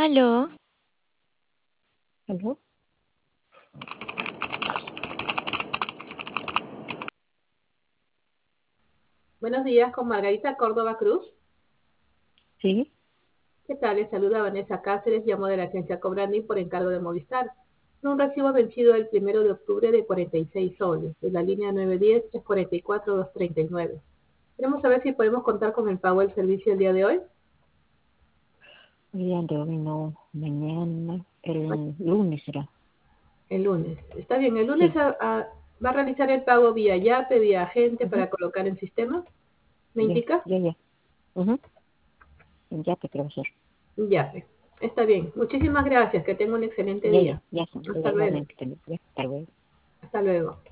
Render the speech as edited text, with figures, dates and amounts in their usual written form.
Aló, ¿Aló? Buenos días con Margarita Córdoba Cruz. Sí, ¿Qué tal? Les saluda Vanessa Cáceres, llamo de la agencia Cobranding por encargo de Movistar. Un recibo vencido el 1 de octubre de 46 soles. De la línea 910 es 44,239. Queremos saber si podemos contar con el pago del servicio el día de hoy. el día de hoy no, mañana, el lunes será. El lunes. Está bien, el lunes Sí. va a realizar el pago vía Yape, vía agente Ujú. para colocar en sistema. ¿Me Ya, indica? ya, ya. Ujú. Ya te creo ser. Yape. Está bien. Muchísimas gracias. Que tenga un excelente Ya, ya, día. ya, Hasta luego. igualmente. Ya, hasta luego. Hasta luego.